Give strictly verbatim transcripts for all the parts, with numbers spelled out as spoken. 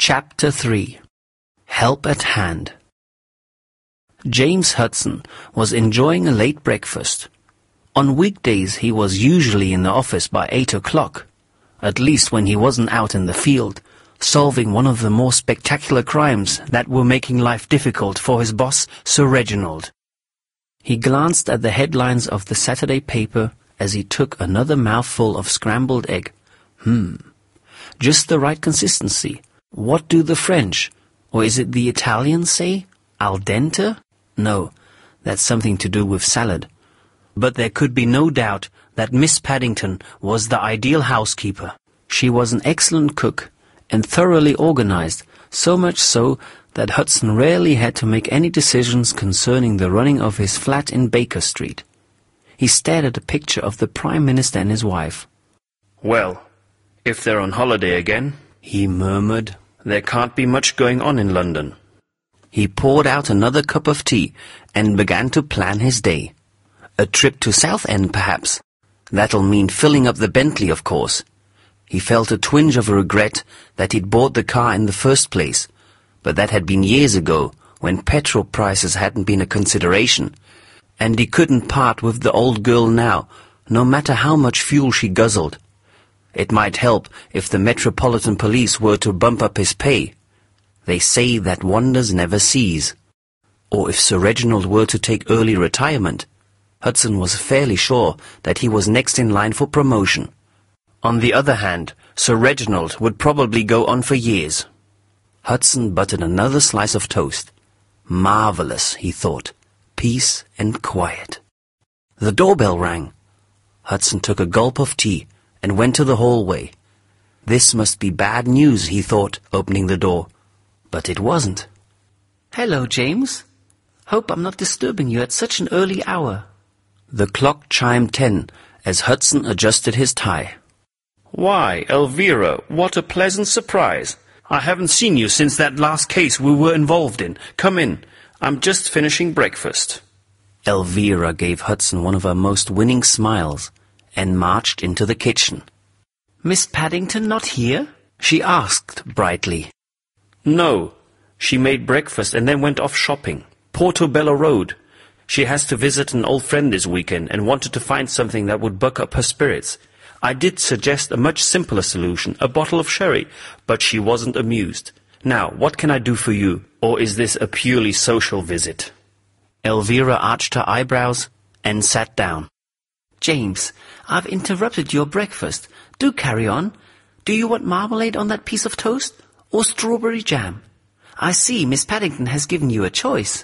Chapter three. Help at Hand. James Hudson was enjoying a late breakfast. On weekdays he was usually in the office by eight o'clock, at least when he wasn't out in the field, solving one of the more spectacular crimes that were making life difficult for his boss, Sir Reginald. He glanced at the headlines of the Saturday paper as he took another mouthful of scrambled egg. Hmm, just the right consistency. What do the French, or is it the Italians, say? Al dente? No, that's something to do with salad. But there could be no doubt that Miss Paddington was the ideal housekeeper. She was an excellent cook and thoroughly organized, so much so that Hudson rarely had to make any decisions concerning the running of his flat in Baker Street. He stared at a picture of the Prime Minister and his wife. "Well, if they're on holiday again," he murmured, "there can't be much going on in London." He poured out another cup of tea and began to plan his day. A trip to Southend, perhaps. That'll mean filling up the Bentley, of course. He felt a twinge of regret that he'd bought the car in the first place, but that had been years ago, when petrol prices hadn't been a consideration, and he couldn't part with the old girl now, no matter how much fuel she guzzled. It might help if the Metropolitan Police were to bump up his pay. They say that wonders never cease. Or if Sir Reginald were to take early retirement. Hudson was fairly sure that he was next in line for promotion. On the other hand, Sir Reginald would probably go on for years. Hudson buttered another slice of toast. Marvelous, he thought. Peace and quiet. The doorbell rang. Hudson took a gulp of tea and went to the hallway. This must be bad news, he thought, opening the door. But it wasn't. "Hello, James. Hope I'm not disturbing you at such an early hour." The clock chimed ten as Hudson adjusted his tie. "Why, Elvira, what a pleasant surprise. I haven't seen you since that last case we were involved in. Come in. I'm just finishing breakfast." Elvira gave Hudson one of her most winning smiles and marched into the kitchen. "Miss Paddington not here?" she asked brightly. "No. She made breakfast and then went off shopping. Portobello Road. She has to visit an old friend this weekend and wanted to find something that would buck up her spirits. I did suggest a much simpler solution, a bottle of sherry, but she wasn't amused. Now, what can I do for you? Or is this a purely social visit?" Elvira arched her eyebrows and sat down. "James, I've interrupted your breakfast. Do carry on. Do you want marmalade on that piece of toast? Or strawberry jam? I see Miss Paddington has given you a choice."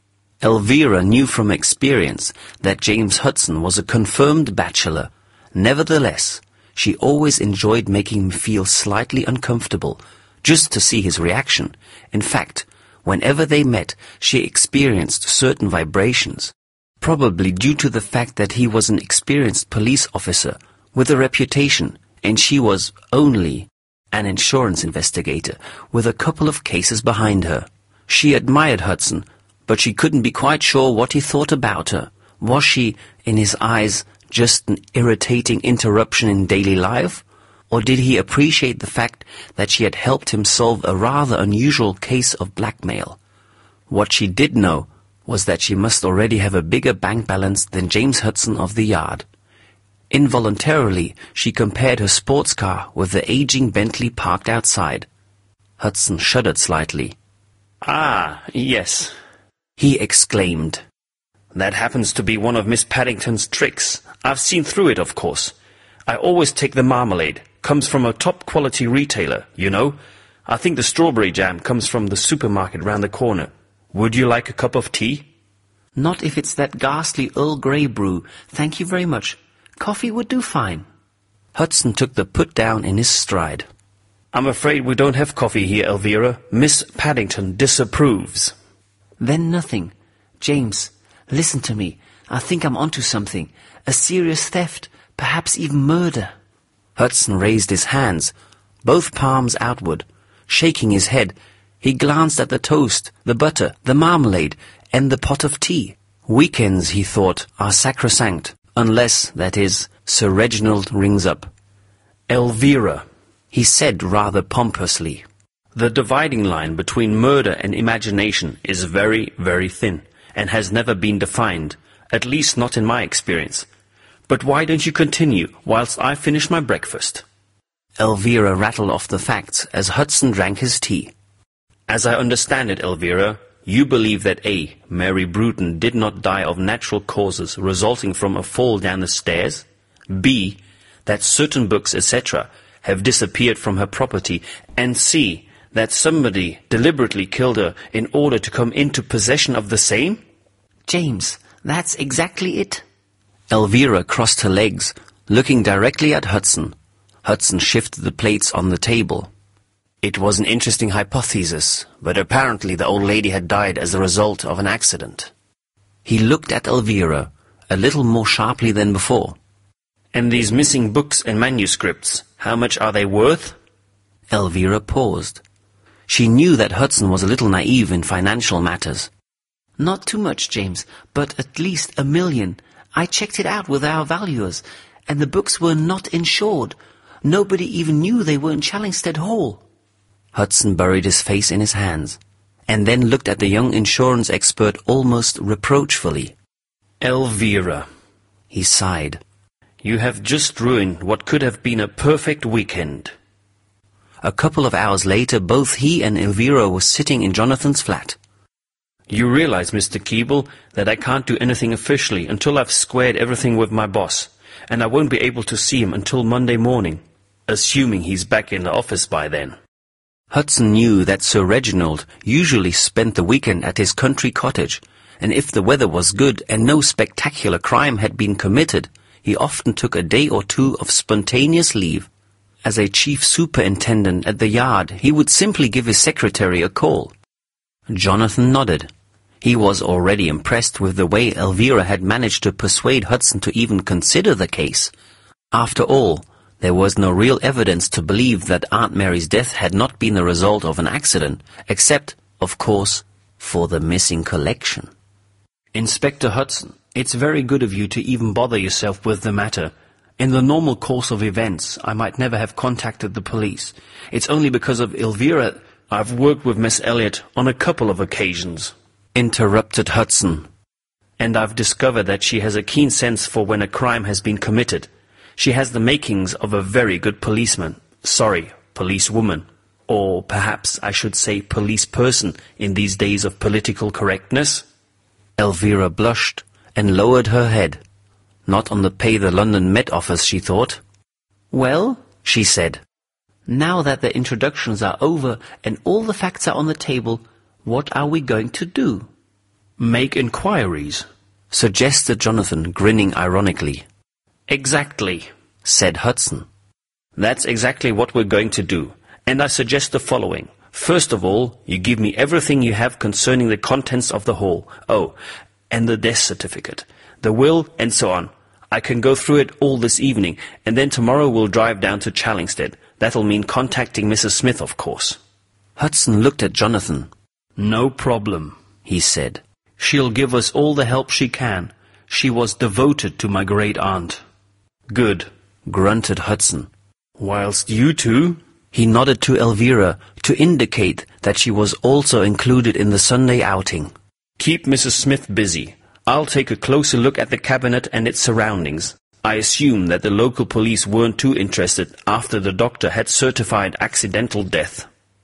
Elvira knew from experience that James Hudson was a confirmed bachelor. Nevertheless, she always enjoyed making him feel slightly uncomfortable, just to see his reaction. In fact, whenever they met, she experienced certain vibrations, probably due to the fact that he was an experienced police officer with a reputation, and she was only an insurance investigator with a couple of cases behind her. She admired Hudson, but she couldn't be quite sure what he thought about her. Was she, in his eyes, just an irritating interruption in daily life? Or did he appreciate the fact that she had helped him solve a rather unusual case of blackmail? What she did know was that she must already have a bigger bank balance than James Hudson of the Yard. Involuntarily, she compared her sports car with the aging Bentley parked outside. Hudson shuddered slightly. "Ah, yes," he exclaimed. "That happens to be one of Miss Paddington's tricks. I've seen through it, of course. I always take the marmalade. Comes from a top-quality retailer, you know. I think the strawberry jam comes from the supermarket round the corner. Would you like a cup of tea?" "Not if it's that ghastly Earl Grey brew. Thank you very much. Coffee would do fine." Hudson took the put-down in his stride. "I'm afraid we don't have coffee here, Elvira. Miss Paddington disapproves." "Then nothing. James, listen to me. I think I'm onto something. A serious theft, perhaps even murder." Hudson raised his hands, both palms outward. Shaking his head, he glanced at the toast, the butter, the marmalade, and the pot of tea. Weekends, he thought, are sacrosanct, unless, that is, Sir Reginald rings up. "Elvira," he said rather pompously, The dividing line between murder and imagination is very, very thin, and has never been defined, at least not in my experience. But why don't you continue whilst I finish my breakfast? Elvira rattled off the facts as Hudson drank his tea. As I understand it, Elvira, you believe that A. Mary Bruton did not die of natural causes resulting from a fall down the stairs, B. that certain books, et cetera, have disappeared from her property, and C. that somebody deliberately killed her in order to come into possession of the same? James, that's exactly it. Elvira crossed her legs, looking directly at Hudson. Hudson shifted the plates on the table. It was an interesting hypothesis, but apparently the old lady had died as a result of an accident. He looked at Elvira, a little more sharply than before. And these missing books and manuscripts, how much are they worth? Elvira paused. She knew that Hudson was a little naive in financial matters. Not too much, James, but at least a million. I checked it out with our valuers, and the books were not insured. Nobody even knew they were in Challingstead Hall. Hudson buried his face in his hands, and then looked at the young insurance expert almost reproachfully. Elvira, he sighed. You have just ruined what could have been a perfect weekend. A couple of hours later, both he and Elvira were sitting in Jonathan's flat. You realize, Mister Keeble, that I can't do anything officially until I've squared everything with my boss, and I won't be able to see him until Monday morning, assuming he's back in the office by then. Hudson knew that Sir Reginald usually spent the weekend at his country cottage, and if the weather was good and no spectacular crime had been committed, he often took a day or two of spontaneous leave. As a chief superintendent at the yard, he would simply give his secretary a call. Jonathan nodded. He was already impressed with the way Elvira had managed to persuade Hudson to even consider the case. After all, there was no real evidence to believe that Aunt Mary's death had not been the result of an accident, except, of course, for the missing collection. Inspector Hudson, it's very good of you to even bother yourself with the matter. In the normal course of events, I might never have contacted the police. It's only because of Elvira I've worked with Miss Elliot on a couple of occasions. Interrupted Hudson. And I've discovered that she has a keen sense for when a crime has been committed. She has the makings of a very good policeman. Sorry, policewoman. Or perhaps I should say police person in these days of political correctness. Elvira blushed and lowered her head. Not on the Pay the London Met Office, she thought. Well, she said, now that the introductions are over and all the facts are on the table, what are we going to do? Make inquiries, suggested Jonathan, grinning ironically. Exactly, said Hudson. That's exactly what we're going to do, and I suggest the following. First of all, you give me everything you have concerning the contents of the hall. Oh, and the death certificate, the will, and so on. I can go through it all this evening, and then tomorrow we'll drive down to Challingstead. That'll mean contacting Missus Smith, of course. Hudson looked at Jonathan. No problem, he said. She'll give us all the help she can. She was devoted to my great-aunt. Good, grunted Hudson. Whilst you two... He nodded to Elvira to indicate that she was also included in the Sunday outing. Keep Missus Smith busy. I'll take a closer look at the cabinet and its surroundings. I assume that the local police weren't too interested after the doctor had certified accidental death.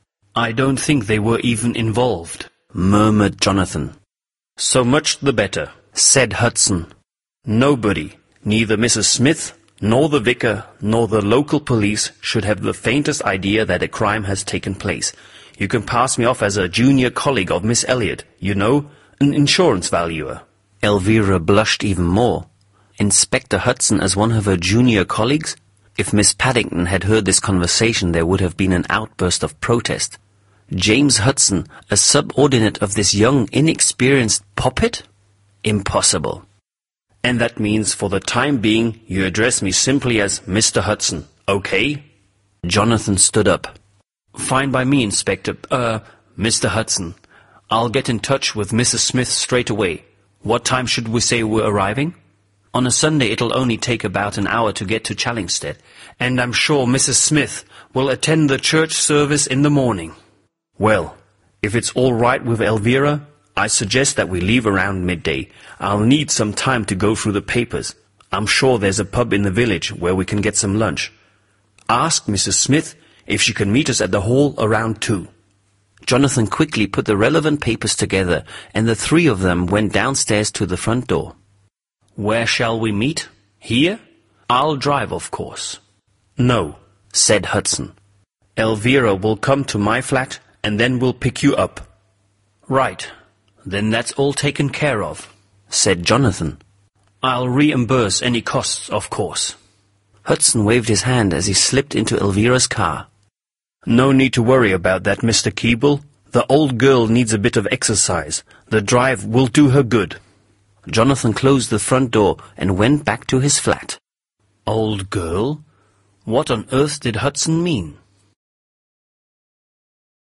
I don't think they were even involved, murmured Jonathan. So much the better, said Hudson. Nobody, neither Missus Smith, nor the vicar, nor the local police should have the faintest idea that a crime has taken place. You can pass me off as a junior colleague of Miss Elliot, you know, an insurance valuer. Elvira blushed even more. Inspector Hudson as one of her junior colleagues? If Miss Paddington had heard this conversation, there would have been an outburst of protest. James Hudson, a subordinate of this young, inexperienced poppet? Impossible. And that means for the time being you address me simply as Mister Hudson, okay? Jonathan stood up. Fine by me, Inspector, uh, Mister Hudson. I'll get in touch with Missus Smith straight away. What time should we say we're arriving? On a Sunday it'll only take about an hour to get to Challingstead, and I'm sure Missus Smith will attend the church service in the morning. Well, if it's all right with Elvira, I suggest that we leave around midday. I'll need some time to go through the papers. I'm sure there's a pub in the village where we can get some lunch. Ask Missus Smith if she can meet us at the hall around two. Jonathan quickly put the relevant papers together, and the three of them went downstairs to the front door. Where shall we meet? Here? I'll drive, of course. No, said Hudson. Elvira will come to my flat, and then we'll pick you up. Right. Then that's all taken care of, said Jonathan. I'll reimburse any costs, of course. Hudson waved his hand as he slipped into Elvira's car. No need to worry about that, Mister Keeble. The old girl needs a bit of exercise. The drive will do her good. Jonathan closed the front door and went back to his flat. Old girl? What on earth did Hudson mean?